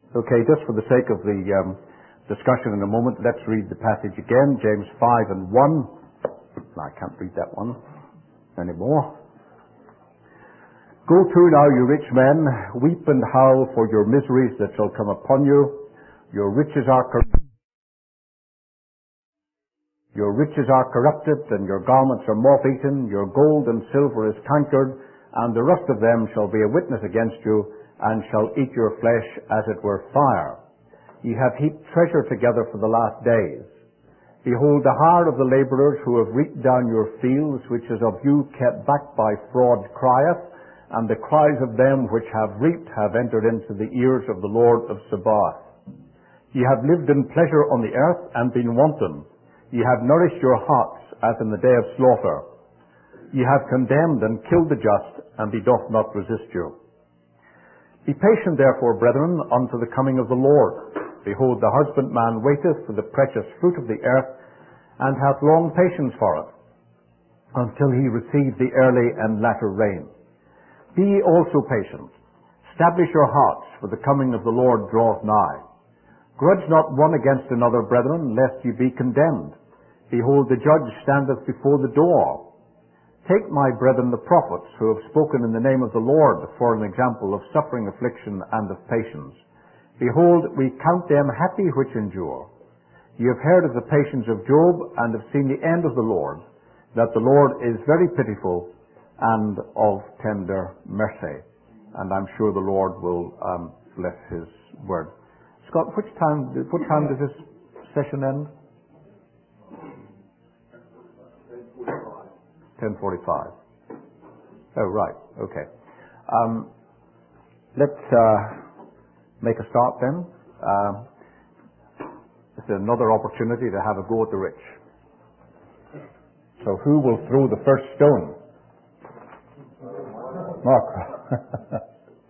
Okay, just for the sake of the discussion in a moment, let's read the passage again, James 5 and 1. I can't read that one anymore. Go to now, you rich men, weep and howl for your miseries that shall come upon you. Your riches are corrupted, and your garments are moth-eaten. Your gold and silver is cankered, and the rust of them shall be a witness against you, and shall eat your flesh as it were fire. Ye have heaped treasure together for the last days. Behold, the hire of the laborers who have reaped down your fields, which is of you kept back by fraud, crieth, and the cries of them which have reaped have entered into the ears of the Lord of Sabaoth. Ye have lived in pleasure on the earth and been wanton. Ye have nourished your hearts as in the day of slaughter. Ye have condemned and killed the just, and he doth not resist you. Be patient, therefore, brethren, unto the coming of the Lord. Behold, the husbandman waiteth for the precious fruit of the earth, and hath long patience for it, until he receive the early and latter rain. Be ye also patient. Establish your hearts, for the coming of the Lord draweth nigh. Grudge not one against another, brethren, lest ye be condemned. Behold, the judge standeth before the door. Take, my brethren, the prophets, who have spoken in the name of the Lord, for an example of suffering, affliction, and of patience. Behold, we count them happy which endure. Ye have heard of the patience of Job, and have seen the end of the Lord, that the Lord is very pitiful and of tender mercy. And I'm sure the Lord will bless his word. Scott, what time does this session end? 10:45. Oh, right. Okay. Let's make a start then. This is another opportunity to have a go at the rich. So who will throw the first stone? Mark.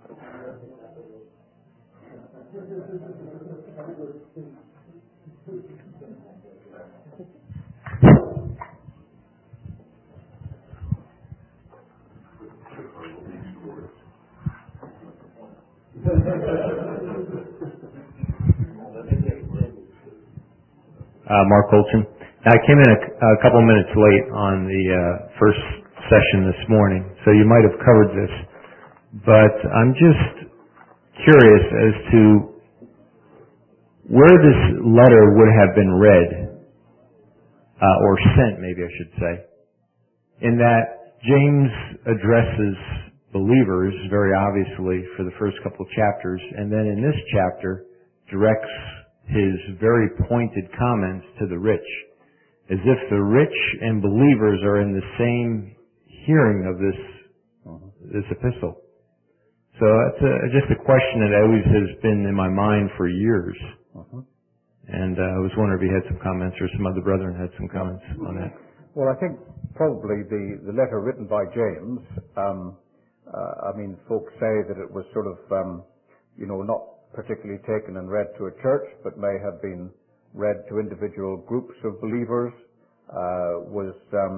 Mark Colchin. I came in a couple minutes late on the first session this morning, so you might have covered this. But I'm just curious as to where this letter would have been read, or sent, maybe I should say, in that James addresses believers very obviously for the first couple of chapters, and then in this chapter directs his very pointed comments to the rich, as if the rich and believers are in the same hearing of this epistle. So that's just a question that always has been in my mind for years. And I was wondering if you had some comments, or some other brethren had some comments on that. Well, I think probably the letter written by James, folks say that it was sort of, not particularly taken and read to a church, but may have been read to individual groups of believers, was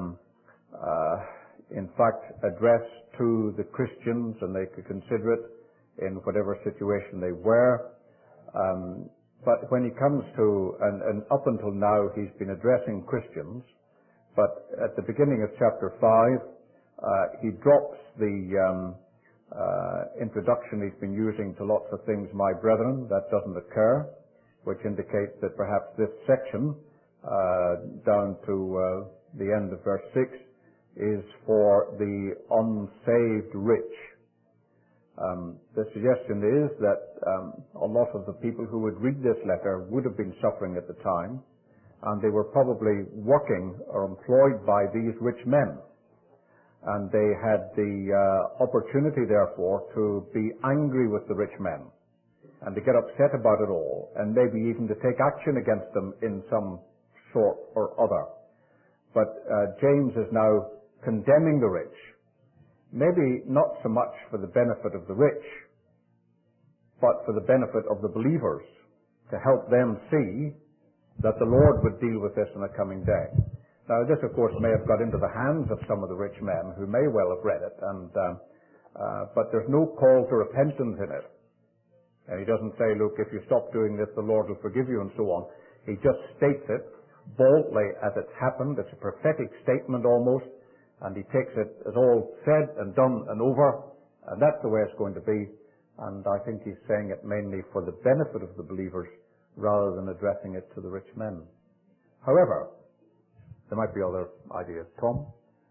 in fact addressed to the Christians, and they could consider it in whatever situation they were. But when he comes to, and up until now he's been addressing Christians, but at the beginning of chapter 5, he drops the introduction he's been using to lots of things, my brethren. That doesn't occur, which indicates that perhaps this section, down to the end of verse 6, is for the unsaved rich. The suggestion is that a lot of the people who would read this letter would have been suffering at the time, and they were probably working or employed by these rich men. And they had the opportunity, therefore, to be angry with the rich men and to get upset about it all, and maybe even to take action against them in some sort or other. But James is now condemning the rich, maybe not so much for the benefit of the rich, but for the benefit of the believers, to help them see that the Lord would deal with this in a coming day. Now, this, of course, may have got into the hands of some of the rich men who may well have read it, but there's no call to repentance in it. And he doesn't say, look, if you stop doing this, the Lord will forgive you and so on. He just states it boldly as it's happened. It's a prophetic statement almost. And he takes it as all said and done and over. And that's the way it's going to be. And I think he's saying it mainly for the benefit of the believers rather than addressing it to the rich men. However, there might be other ideas. Tom?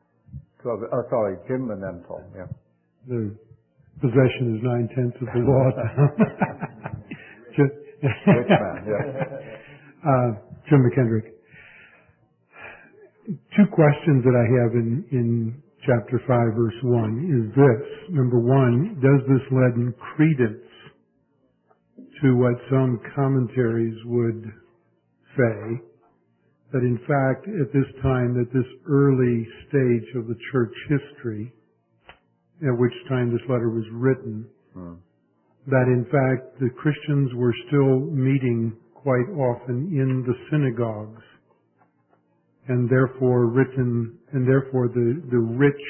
Jim and then Tom, yeah. The possession is 9/10 of the law. Rich man, yeah. Jim McKendrick. Two questions that I have in chapter 5, verse 1 is this. Number one, does this lend credence to what some commentaries would say, that in fact at this time, at this early stage of the church history, at which time this letter was written, that in fact the Christians were still meeting quite often in the synagogues, and therefore the rich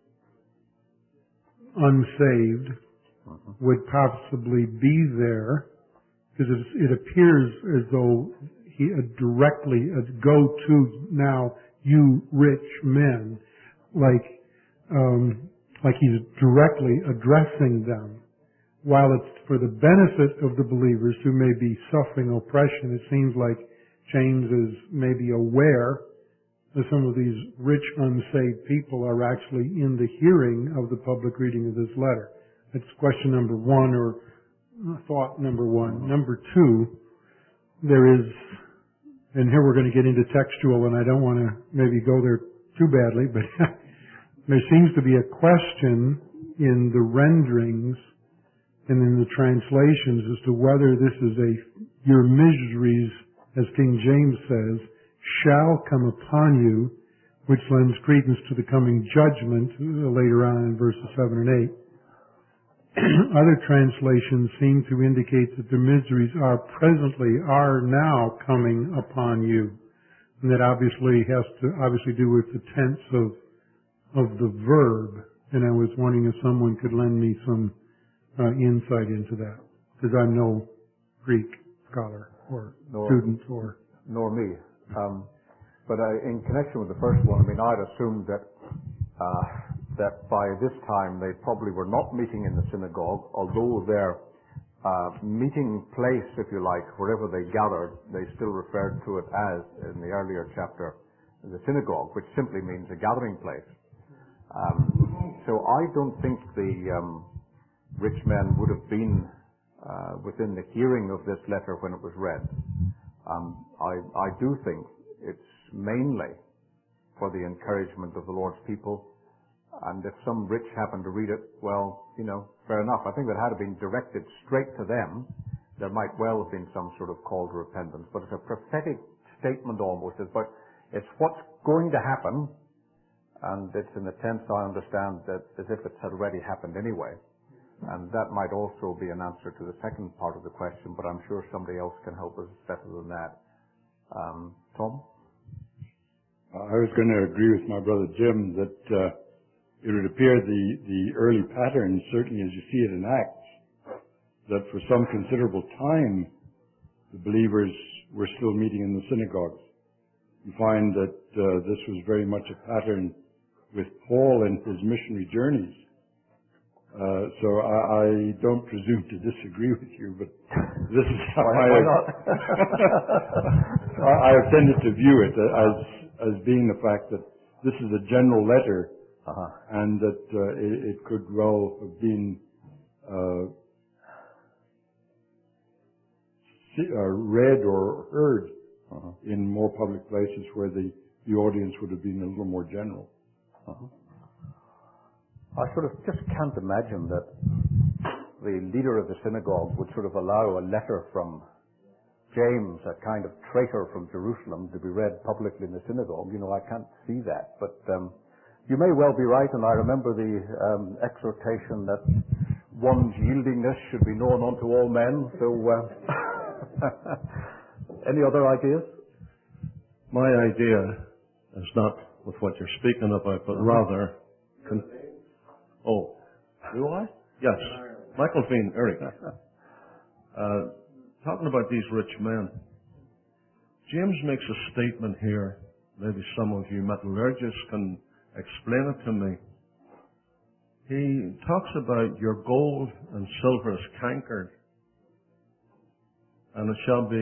unsaved would possibly be there, because it appears as though he directly go to now you rich men, like he's directly addressing them. While it's for the benefit of the believers who may be suffering oppression, it seems like James is maybe aware that some of these rich unsaved people are actually in the hearing of the public reading of this letter. That's question number one, or thought number one. Number two, there is, and here we're going to get into textual, and I don't want to maybe go there too badly, but there seems to be a question in the renderings and in the translations as to whether this is your miseries, as King James says, shall come upon you, which lends credence to the coming judgment later on in verses 7 and 8. Other translations seem to indicate that the miseries are now coming upon you. And that obviously has to do with the tense of the verb. And I was wondering if someone could lend me some insight into that, because I'm no Greek scholar or student or... Nor me. But in connection with the first one, I'd assumed that by this time they probably were not meeting in the synagogue, although their meeting place, if you like, wherever they gathered, they still referred to it as, in the earlier chapter, the synagogue, which simply means a gathering place. So I don't think the rich men would have been within the hearing of this letter when it was read. I do think it's mainly for the encouragement of the Lord's people. And if some rich happened to read it, well, fair enough. I think that had it been directed straight to them, there might well have been some sort of call to repentance. But it's a prophetic statement almost. But it's what's going to happen, and it's in the tense, I understand, that as if it had already happened anyway. And that might also be an answer to the second part of the question, but I'm sure somebody else can help us better than that. Tom? I was going to agree with my brother Jim that it would appear the early pattern, certainly as you see it in Acts, that for some considerable time the believers were still meeting in the synagogues. You find that this was very much a pattern with Paul and his missionary journeys. So I don't presume to disagree with you, but this is how I have tended to view it as being the fact that this is a general letter, and that it could well have been read or heard in more public places where the audience would have been a little more general. I sort of just can't imagine that the leader of the synagogue would sort of allow a letter from James, a kind of traitor from Jerusalem, to be read publicly in the synagogue. I can't see that. But you may well be right, and I remember the exhortation that one's yieldingness should be known unto all men. So, any other ideas? My idea is not with what you're speaking about, but rather... Oh, do I? Yes. Michael Feen, Eric. talking about these rich men, James makes a statement here. Maybe some of you metallurgists can explain it to me. He talks about your gold and silver is cankered, and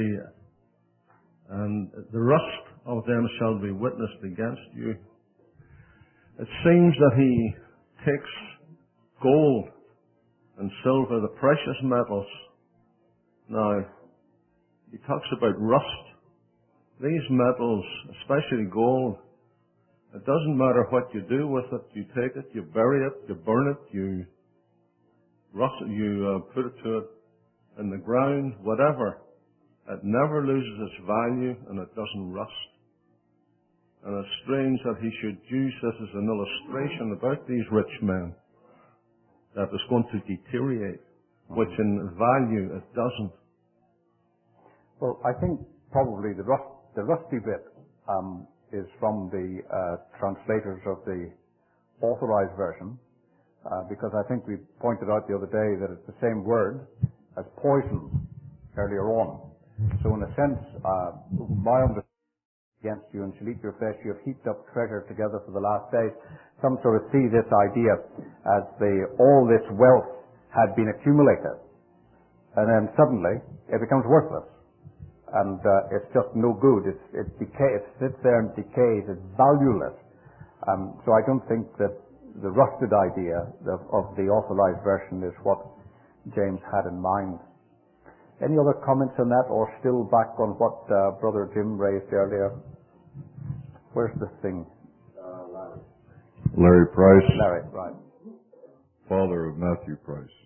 the rust of them shall be witnessed against you. It seems that he takes gold and silver, the precious metals. Now, he talks about rust. These metals, especially gold, it doesn't matter what you do with it. You take it, you bury it, you burn it, you rust it, you put it to it in the ground, whatever. It never loses its value and it doesn't rust. And it's strange that he should use this as an illustration about these rich men, that it's going to deteriorate, which in value it doesn't. Well, I think probably the rusty bit is from the translators of the Authorized Version, because I think we pointed out the other day that it's the same word as poison earlier on. So in a sense, my understanding against you and shall eat your flesh, you have heaped up treasure together for the last days. Some sort of see this idea as all this wealth had been accumulated, and then suddenly it becomes worthless. And it's just no good. It sits there and decays. It's valueless. So I don't think that the rusted idea of the Authorized Version is what James had in mind. Any other comments on that, or still back on what Brother Jim raised earlier? Where's the thing? Larry Price. Larry, right. Father of Matthew Price.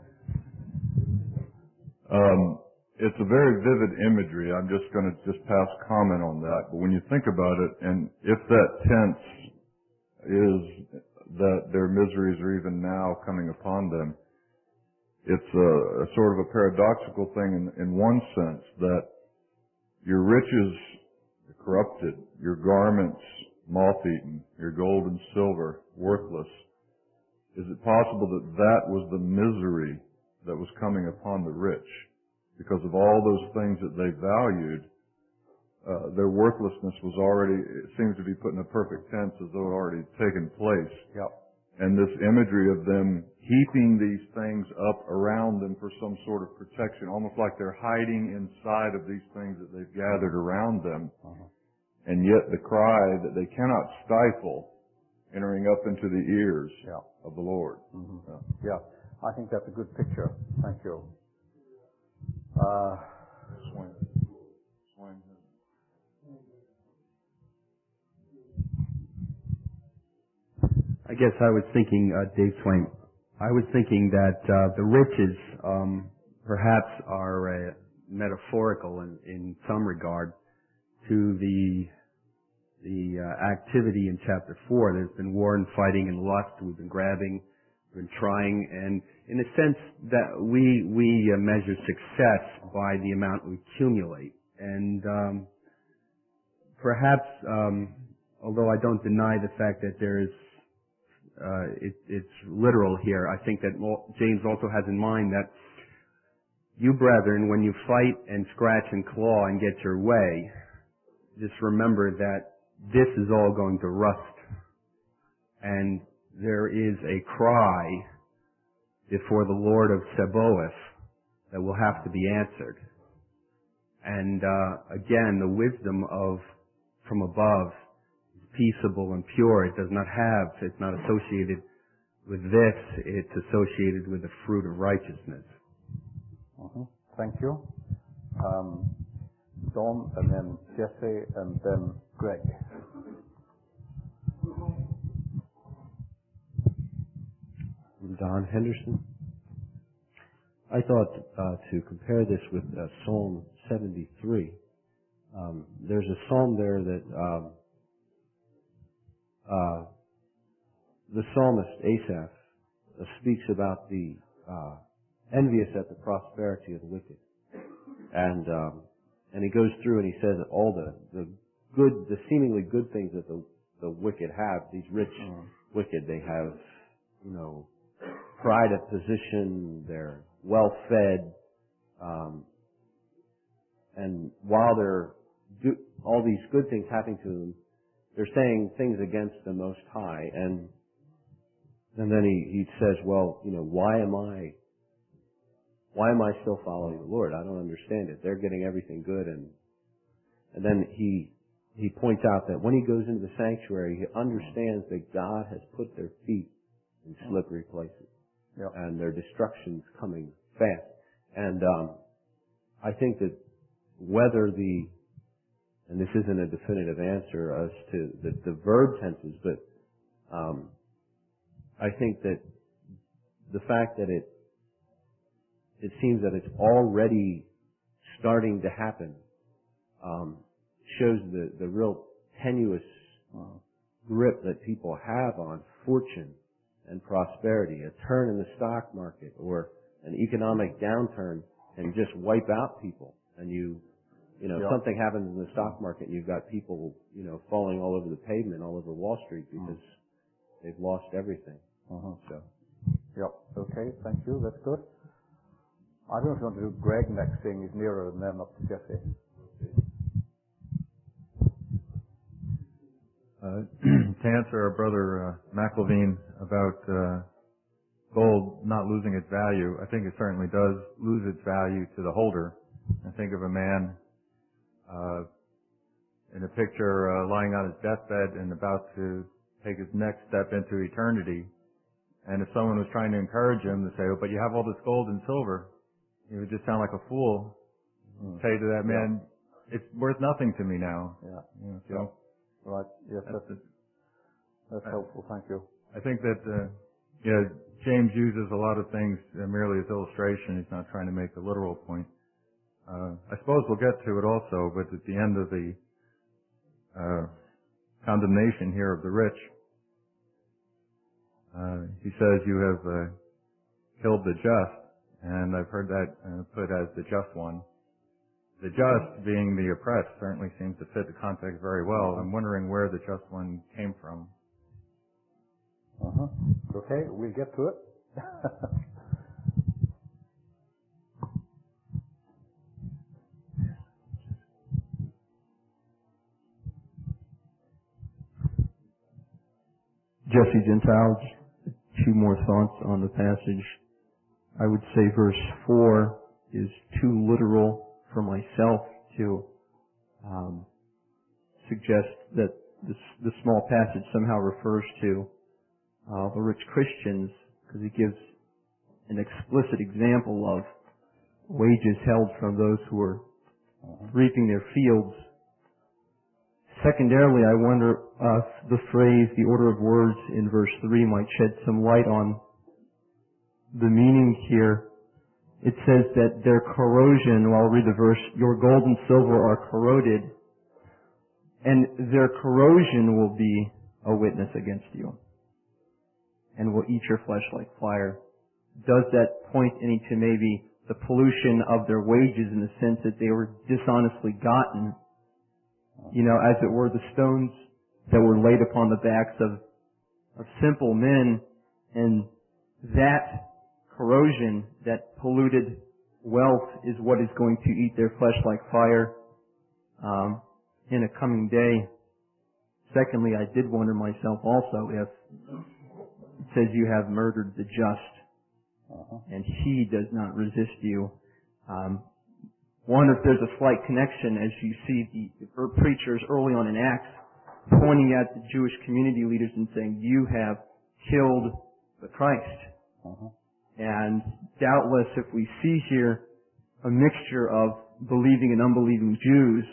It's a very vivid imagery. I'm just going to pass comment on that. But when you think about it, and if that tense is that their miseries are even now coming upon them, it's a sort of a paradoxical thing in one sense, that your riches are corrupted, your garments moth-eaten, your gold and silver worthless. Is it possible that that was the misery that was coming upon the rich? Because of all those things that they valued, their worthlessness was already, it seems to be put in a perfect tense as though it already had taken place. Yep. And this imagery of them heaping these things up around them for some sort of protection, almost like they're hiding inside of these things that they've gathered around them. And yet the cry that they cannot stifle entering up into the ears of the Lord. Yeah, I think that's a good picture. Thank you. I guess I was thinking, Dave Swain, I was thinking that the riches perhaps are metaphorical in some regard to the activity in chapter 4. There's been war and fighting and lust. We've been grabbing, we've been trying, and in a sense that we measure success by the amount we accumulate. And perhaps, although I don't deny the fact that there is it's literal here, I think that James also has in mind that you brethren, when you fight and scratch and claw and get your way, just remember that this is all going to rust. And there is a cry before the Lord of Sabaoth that will have to be answered. And again, the wisdom of from above is peaceable and pure. It's not associated with this, it's associated with the fruit of righteousness. Thank you. Don, and then Jesse, and then Greg. Don Henderson. I thought to compare this with Psalm 73. There's a psalm there that the psalmist Asaph speaks about the envious at the prosperity of the wicked, and he goes through and he says that all the seemingly good things that the wicked have, these rich wicked, they have, pride of position, they're well fed, and while all these good things happening to them, they're saying things against the Most High, and then he says, well, why am I still following the Lord? I don't understand it. They're getting everything good, and then he points out that when he goes into the sanctuary, he understands that God has put their feet in slippery places, and their destruction's coming fast. And I think that whether and this isn't a definitive answer as to the verb tenses, but I think that the fact that it seems that it's already starting to happen shows the real tenuous grip that people have on fortune and prosperity. A turn in the stock market or an economic downturn can just wipe out people, and something happens in the stock market and you've got people falling all over the pavement, all over Wall Street because they've lost everything. So. Okay, thank you. That's good. I don't know if you want to do Greg next, seeing he's nearer and then up to Jesse. To answer our brother McElveen about gold not losing its value, I think it certainly does lose its value to the holder. I think of a man in a picture lying on his deathbed and about to take his next step into eternity. And if someone was trying to encourage him to say, "Oh, but you have all this gold and silver," he would just sound like a fool. Say to that man, "It's worth nothing to me now." Right. Yes, that's helpful. Thank you. I think that James uses a lot of things merely as illustration. He's not trying to make a literal point. I suppose we'll get to it also, but at the end of the condemnation here of the rich, he says, "You have killed the just," and I've heard that put as the just one. The just, being the oppressed, certainly seems to fit the context very well. I'm wondering where the just one came from. Okay, we'll get to it. Jesse Gentiles, two more thoughts on the passage. I would say verse 4 is too literal for myself to suggest that the small passage somehow refers to the rich Christians, because he gives an explicit example of wages held from those who are reaping their fields. Secondarily, I wonder if the phrase, the order of words in verse 3 might shed some light on the meaning here. It says that their corrosion, well, I'll read the verse, "Your gold and silver are corroded, and their corrosion will be a witness against you, and will eat your flesh like fire." Does that point any to maybe the pollution of their wages in the sense that they were dishonestly gotten? As it were, the stones that were laid upon the backs of simple men, and that corrosion, that polluted wealth, is what is going to eat their flesh like fire in a coming day. Secondly, I did wonder myself also if it says you have murdered the just, and he does not resist you. Wonder if there's a slight connection as you see the preachers early on in Acts pointing at the Jewish community leaders and saying, "You have killed the Christ." And doubtless if we see here a mixture of believing and unbelieving Jews,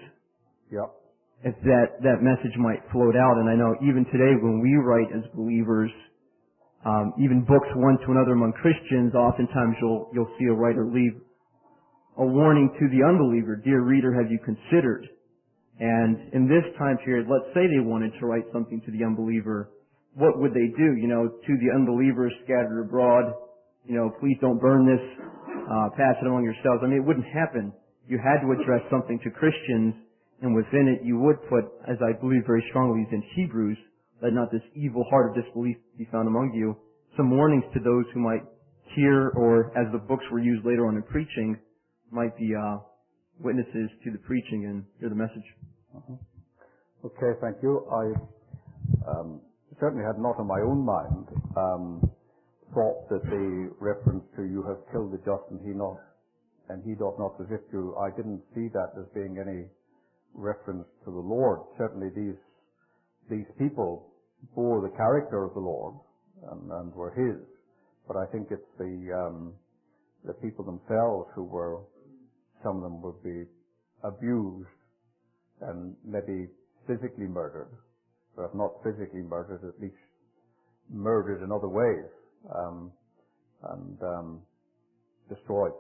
if that message might float out. And I know even today when we write as believers, even books one to another among Christians, oftentimes you'll see a writer leave a warning to the unbeliever, "Dear reader, have you considered?" And in this time period, let's say they wanted to write something to the unbeliever, what would they do? To the unbelievers scattered abroad, "Please don't burn this, pass it among yourselves." I mean, it wouldn't happen. You had to address something to Christians, and within it you would put, as I believe very strongly is in Hebrews, "Let not this evil heart of disbelief be found among you." Some warnings to those who might hear, or as the books were used later on in preaching, might be witnesses to the preaching and hear the message. Okay, thank you. I certainly had not in my own mind thought that the reference to "you have killed the just and he doth not resist you," I didn't see that as being any reference to the Lord. Certainly these people bore the character of the Lord and were His, but I think it's the people themselves who were, some of them would be abused and maybe physically murdered, or if not physically murdered, at least murdered in other ways, and destroyed.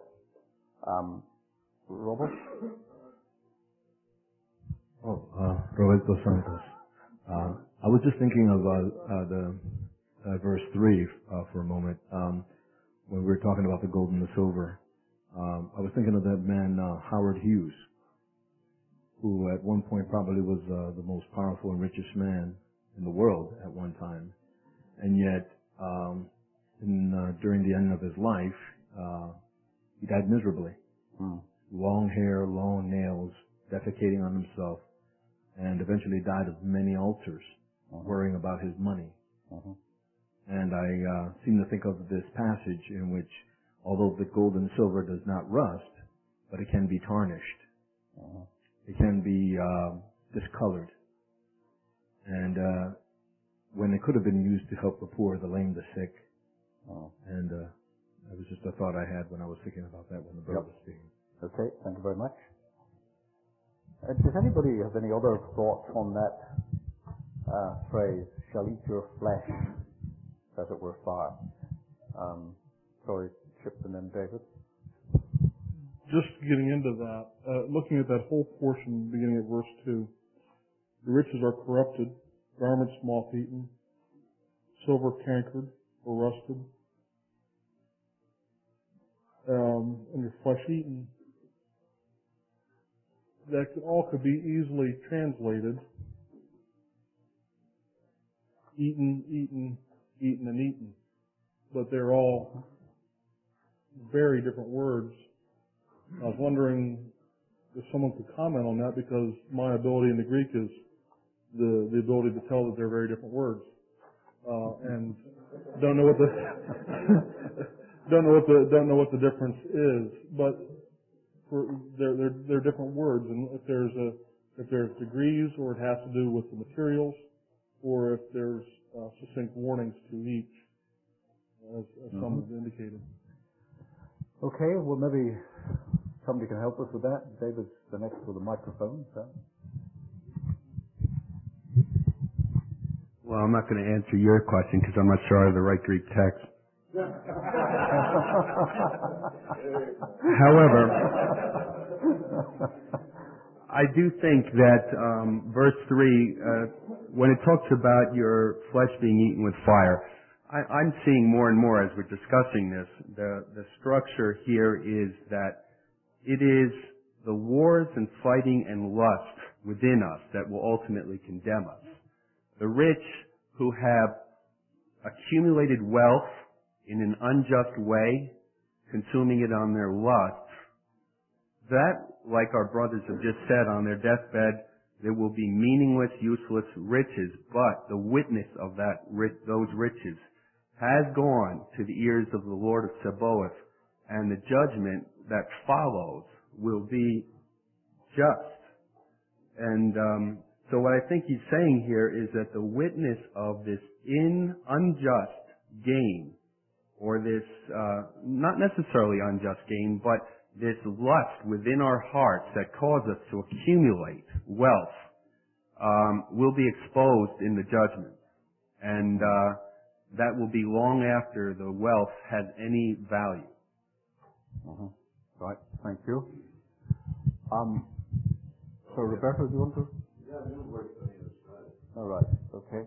Robert? Roberto Santos. I was just thinking of the verse 3 for a moment. When we were talking about the gold and the silver, I was thinking of that man Howard Hughes, who at one point probably was the most powerful and richest man in the world at one time, and yet during the end of his life, he died miserably. Long hair, long nails, defecating on himself, and eventually died of many ulcers, worrying about his money. And I seem to think of this passage in which, although the gold and silver does not rust, but it can be tarnished. It can be discolored. And when it could have been used to help the poor, the lame, the sick. And that was just a thought I had when I was thinking about that when the brother was speaking. Okay, thank you very much. Does anybody have any other thoughts on that phrase, "shall eat your flesh as it were fire"? Sorry, Chip and then David. Just getting into that, looking at that whole portion beginning at verse 2, the riches are corrupted, garments moth-eaten, silver cankered or rusted, and your flesh eaten. That all could be easily translated eaten, eaten, eaten, and eaten. But they're all very different words. I was wondering if someone could comment on that, because my ability in the Greek is the ability to tell that they're very different words, and don't know what the difference is. But they're different words, and if there's degrees, or it has to do with the materials, or if there's succinct warnings to each, as some have indicated. Okay, well maybe somebody can help us with that. David's the next with the microphone. So. Well, I'm not going to answer your question because I'm not sure I have the right Greek text. However, I do think that verse 3, when it talks about your flesh being eaten with fire, I'm seeing more and more as we're discussing this, the structure here is that it is the wars and fighting and lust within us that will ultimately condemn us. The rich who have accumulated wealth in an unjust way, consuming it on their lusts, that, like our brothers have just said, on their deathbed, there will be meaningless, useless riches, but the witness of those riches has gone to the ears of the Lord of Sabaoth, and the judgment that follows will be just. And so what I think he's saying here is that the witness of this unjust gain, or this not necessarily unjust gain, but this lust within our hearts that cause us to accumulate wealth, will be exposed in the judgment. And that will be long after the wealth has any value. Right, thank you. So Roberto, do you want to? Yeah, it works on the other side. All right, okay.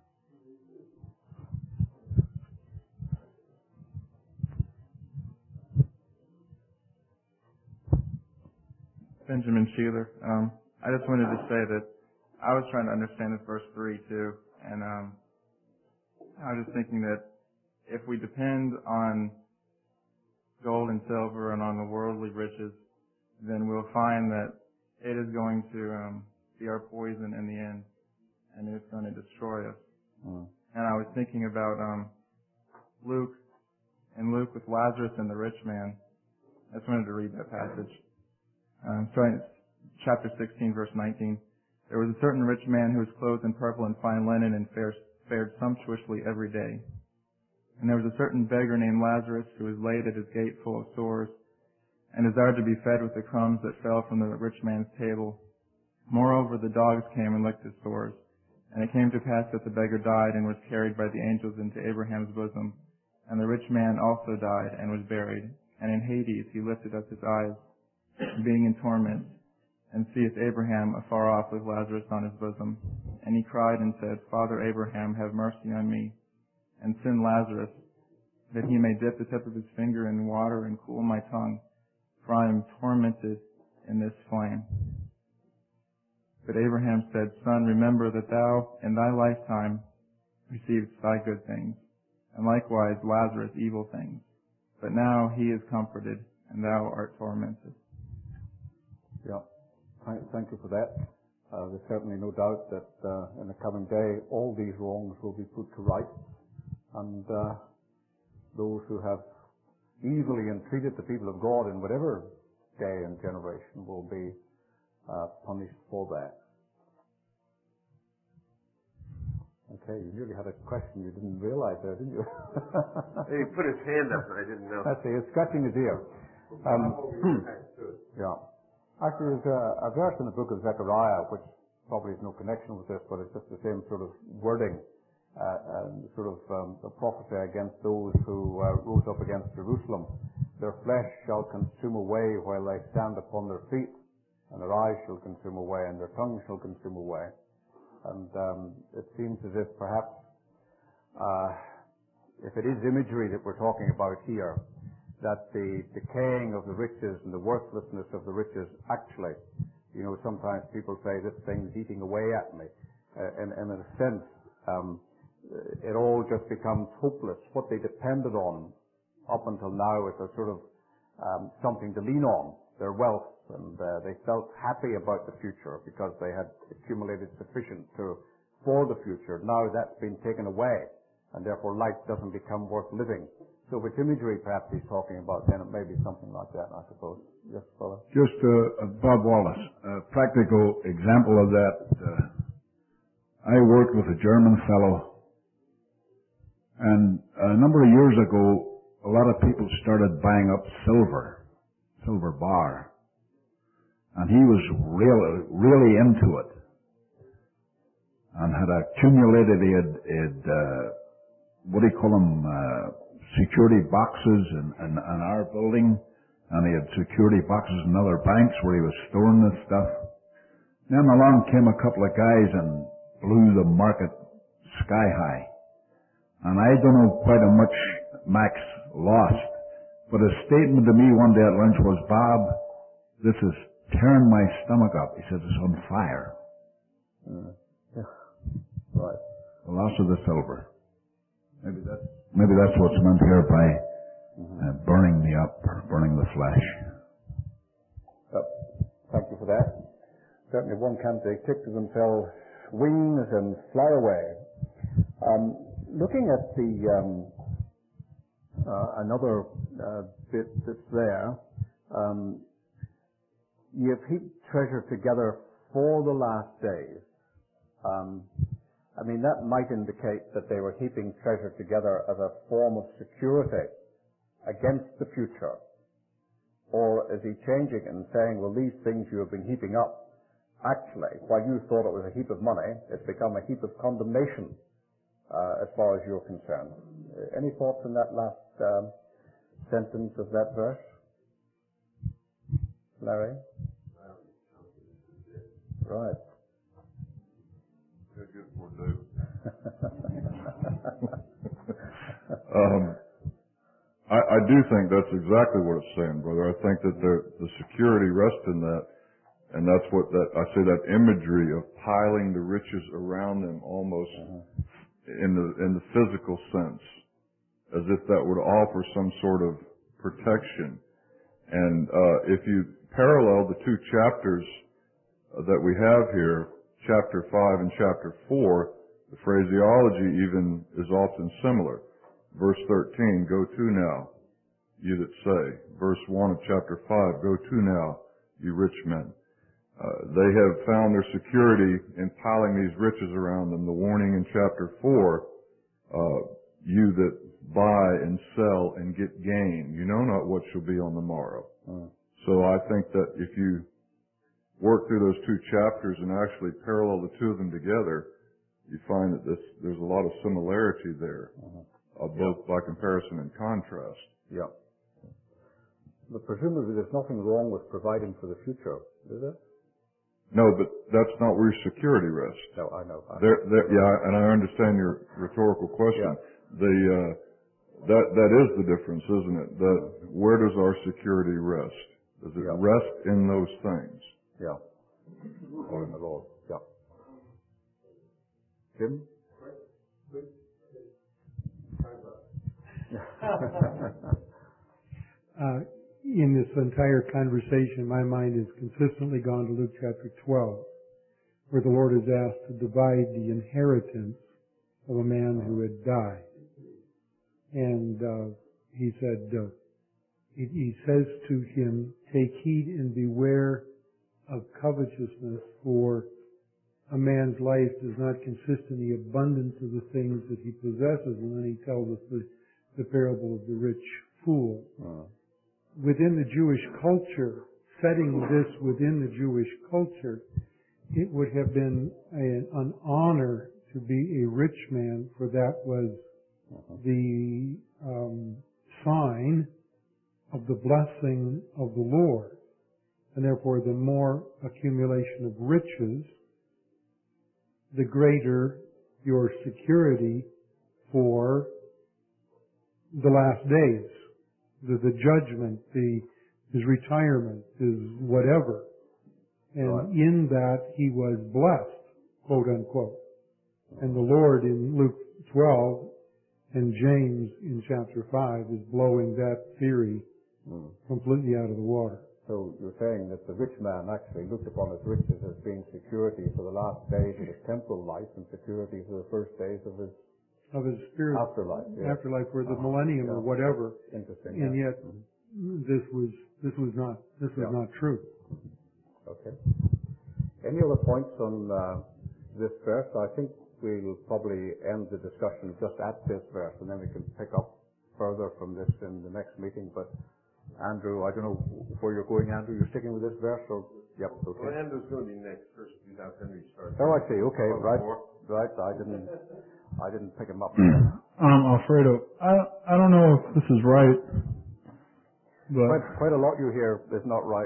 Benjamin Sheeler. I just wanted to say that I was trying to understand this verse 3 too, and I was just thinking that if we depend on gold and silver and on the worldly riches then we'll find that it is going to be our poison in the end, and it's going to destroy us. And I was thinking about Luke with Lazarus and the rich man. I just wanted to read that passage. Starting at chapter 16, verse 19. There was a certain rich man who was clothed in purple and fine linen and fared sumptuously every day. And there was a certain beggar named Lazarus who was laid at his gate full of sores and desired to be fed with the crumbs that fell from the rich man's table. Moreover, the dogs came and licked his sores. And it came to pass that the beggar died and was carried by the angels into Abraham's bosom. And the rich man also died and was buried. And in Hades he lifted up his eyes, being in torment, and seeth Abraham afar off with Lazarus on his bosom. And he cried and said, Father Abraham, have mercy on me, and send Lazarus, that he may dip the tip of his finger in water and cool my tongue, for I am tormented in this flame. But Abraham said, Son, remember that thou in thy lifetime received thy good things, and likewise Lazarus evil things. But now he is comforted, and thou art tormented. Yeah. Thank you for that. There's certainly no doubt that in the coming day all these wrongs will be put to right, and those who have evilly entreated the people of God in whatever day and generation will be punished for that. Okay, you nearly had a question you didn't realize there, didn't you? He put his hand up and I didn't know. That's it, he's scratching his ear. Yeah. Actually, there's a verse in the book of Zechariah, which probably has no connection with this, but it's just the same sort of wording, a prophecy against those who rose up against Jerusalem. Their flesh shall consume away while they stand upon their feet, and their eyes shall consume away, and their tongue shall consume away. And it seems as if perhaps, if it is imagery that we're talking about here, that the decaying of the riches and the worthlessness of the riches actually, sometimes people say this thing's eating away at me. And in a sense, it all just becomes hopeless. What they depended on up until now is a sort of something to lean on, their wealth, and they felt happy about the future because they had accumulated sufficient for the future. Now that's been taken away, and therefore life doesn't become worth living. So if it's imagery perhaps he's talking about, then it may be something like that, I suppose. Yes, brother? Just Bob Wallace, a practical example of that. I worked with a German fellow, and a number of years ago, a lot of people started buying up silver bar. And he was really into it. And had accumulated, he had what do you call them, security boxes in our building. And he had security boxes in other banks where he was storing this stuff. Then along came a couple of guys and blew the market sky high. And I don't know quite how much Max lost. But his statement to me one day at lunch was, Bob, this is tearing my stomach up. He said, it's on fire. Yeah. Right. The loss of the silver. Maybe that's what's meant here by burning me up, or burning the flesh. Thank you for that. Certainly one can't take to themselves wings and fly away. Looking at the another bit that's there, ye have heaped treasure together for the last days. That might indicate that they were heaping treasure together as a form of security against the future. Or is he changing it and saying, well, these things you have been heaping up, actually, while you thought it was a heap of money, it's become a heap of condemnation as far as you're concerned. Any thoughts on that last sentence of that verse? Larry? Right. I do think that's exactly what it's saying, brother. I think that the security rests in that, and that's what I say, that imagery of piling the riches around them almost in the physical sense, as if that would offer some sort of protection. And if you parallel the two chapters that we have here, chapter 5 and chapter 4, the phraseology even is often similar. Verse 13, go to now, you that say. Verse 1 of chapter 5, go to now, you rich men. They have found their security in piling these riches around them. The warning in chapter 4, you that buy and sell and get gain, you know not what shall be on the morrow. So I think that if you work through those two chapters and actually parallel the two of them together, you find that there's a lot of similarity there, both by comparison and contrast. Yeah. But presumably there's nothing wrong with providing for the future, is there? No, but that's not where your security rests. No, I know. Yeah, and I understand your rhetorical question. Yeah. That is the difference, isn't it? That where does our security rest? Does it rest in those things? Yeah. Or in the Lord. Yeah. Jim? In this entire conversation, my mind has consistently gone to Luke chapter 12, where the Lord is asked to divide the inheritance of a man who had died. And he said, he says to him, take heed and beware of covetousness, for a man's life does not consist in the abundance of the things that he possesses. And then he tells us the parable of the rich fool. Within the Jewish culture, setting this within the Jewish culture, it would have been an honor to be a rich man, for that was the sign of the blessing of the Lord. And therefore, the more accumulation of riches, the greater your security for the last days, the judgment, his retirement, his whatever. And in that he was blessed, quote unquote. And the Lord in Luke 12 and James in chapter 5 is blowing that theory completely out of the water. So you're saying that the rich man actually looked upon his riches as being security for the last days of his temporal life and security for the first days of his spirit afterlife. Yeah. Afterlife, or the millennium, or whatever. Interesting. And yet, this was not true. Okay. Any other points on this verse? I think we'll probably end the discussion just at this verse, and then we can pick up further from this in the next meeting. But Andrew, I don't know where you're going, Andrew. You're sticking with this verse, or yep, okay. Well, Andrew's going to be next. First, we have Henry start. Oh, I see. Okay, right. I didn't pick him up. Alfredo, I don't know if this is right, but quite a lot you hear is not right.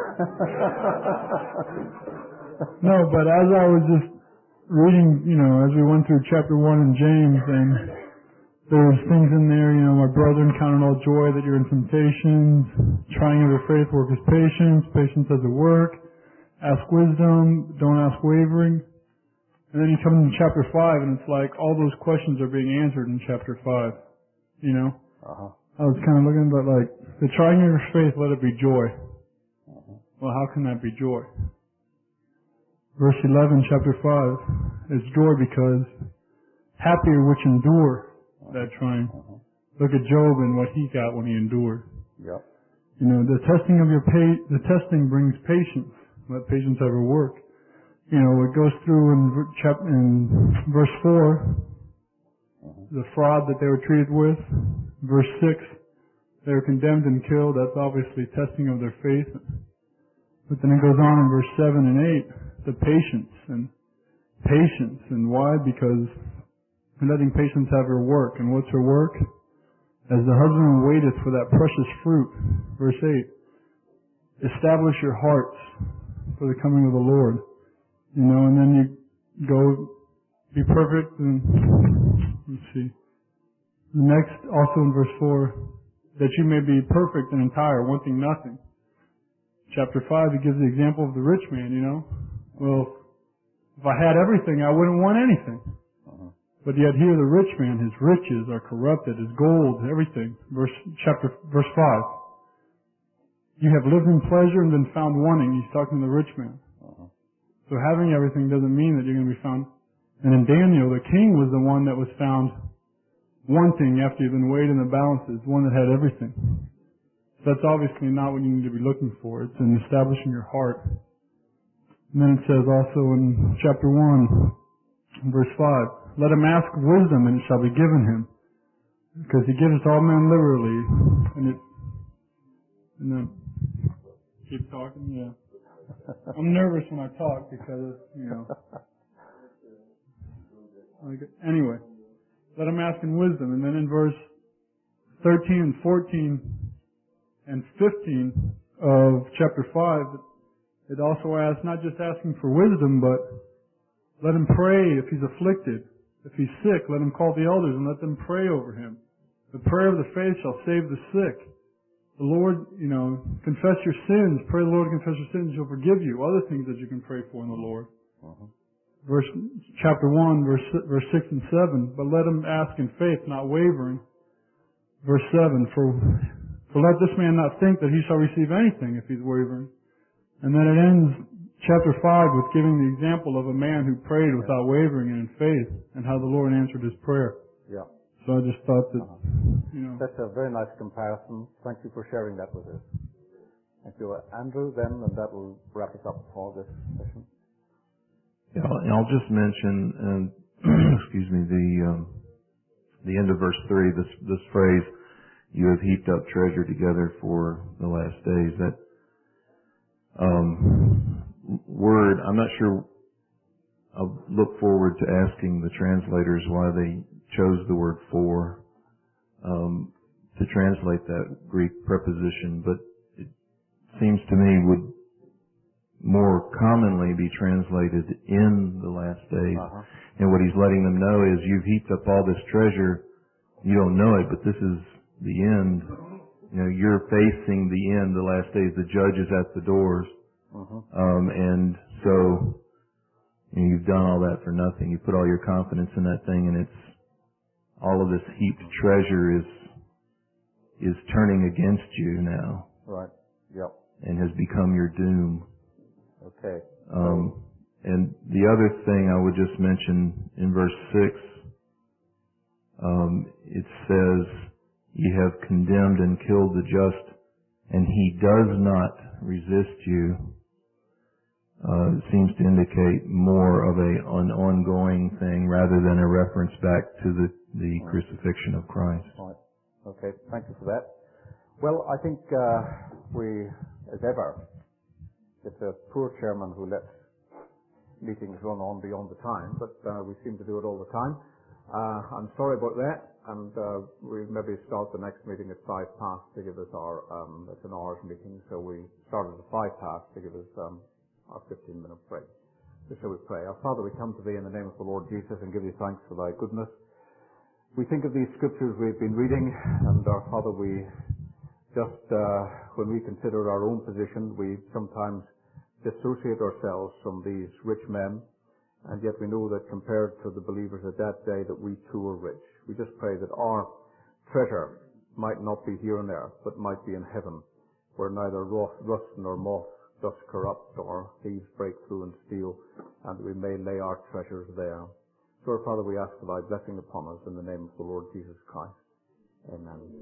No, but as I was just reading, as we went through chapter 1 in James, and there was things in there, my brethren, count it all joy that you're in temptations, trying of your faith worketh patience, patience does the work, ask wisdom, don't ask wavering. And then you come into chapter 5, and it's like all those questions are being answered in chapter 5, I was kind of looking at like, the trying of your faith, let it be joy. Well, how can that be joy? Verse 11, chapter 5, is joy because happy are which endure that trying. Look at Job and what he got when he endured. Yep. The testing of the testing brings patience. Let patience ever work. It goes through in verse 4, the fraud that they were treated with. Verse 6, they were condemned and killed. That's obviously testing of their faith. But then it goes on in verse 7 and 8, the patience. And why? Because letting patience have her work. And what's her work? As the husband waiteth for that precious fruit. Verse 8, establish your hearts for the coming of the Lord. And then you go be perfect, and let's see. The next, also in verse 4, that you may be perfect and entire, wanting nothing. Chapter 5, he gives the example of the rich man, Well, if I had everything, I wouldn't want anything. But yet here the rich man, his riches are corrupted, his gold, everything. Verse 5. You have lived in pleasure and been found wanting. He's talking to the rich man. So having everything doesn't mean that you're going to be found. And in Daniel, the king was the one that was found wanting after he'd been weighed in the balances, one that had everything. So that's obviously not what you need to be looking for. It's in establishing your heart. And then it says also in chapter 1, verse 5, let him ask wisdom and it shall be given him. Because he gives all men liberally. And then keep talking, yeah. I'm nervous when I talk because, anyway, let him ask in wisdom. And then in verse 13 and 14 and 15 of chapter 5, it also asks, not just asking for wisdom, but let him pray if he's afflicted. If he's sick, let him call the elders and let them pray over him. The prayer of the faith shall save the sick. The Lord, confess your sins. Pray the Lord to confess your sins. He'll forgive you. Other things that you can pray for in the Lord. Chapter 1, verse 6 and 7. But let him ask in faith, not wavering. Verse 7. For let this man not think that he shall receive anything if he's wavering. And then it ends chapter 5 with giving the example of a man who prayed without wavering and in faith, and how the Lord answered his prayer. Yeah. So I just thought that, That's a very nice comparison. Thank you for sharing that with us. Thank you. Andrew, then, and that will wrap us up for this session. Yeah, I'll just mention, excuse me, the end of verse 3, this phrase, you have heaped up treasure together for the last days. That word, I'm not sure, I'll look forward to asking the translators why they chose the word for to translate that Greek preposition, but it seems to me would more commonly be translated in the last days. And what he's letting them know is you've heaped up all this treasure, you don't know it, but this is the end. You're facing the end, the last days. The judge is at the doors. And so you've done all that for nothing. You put all your confidence in that thing, and it's all of this heaped treasure is turning against you now. Right. Yep. And has become your doom. Okay. And the other thing I would just mention in verse 6, it says, "You have condemned and killed the just, and he does not resist you." It seems to indicate more of an ongoing thing rather than a reference back to the crucifixion of Christ. Right. Okay, thank you for that. Well, I think we, as ever, it's a poor chairman who lets meetings run on beyond the time, but we seem to do it all the time. I'm sorry about that, and we maybe start the next meeting at 5 past to give us our, it's an hour's meeting, so we started at 5 past to give us our 15-minute break. Just so we pray. Our Father, we come to Thee in the name of the Lord Jesus and give Thee thanks for Thy goodness. We think of these scriptures we've been reading, and our Father, we just, when we consider our own position, we sometimes dissociate ourselves from these rich men, and yet we know that compared to the believers at that day, that we too are rich. We just pray that our treasure might not be here and there, but might be in heaven, where neither rust nor moth does corrupt, or thieves break through and steal, and we may lay our treasures there. So, our Father, we ask for Thy blessing upon us in the name of the Lord Jesus Christ. Amen.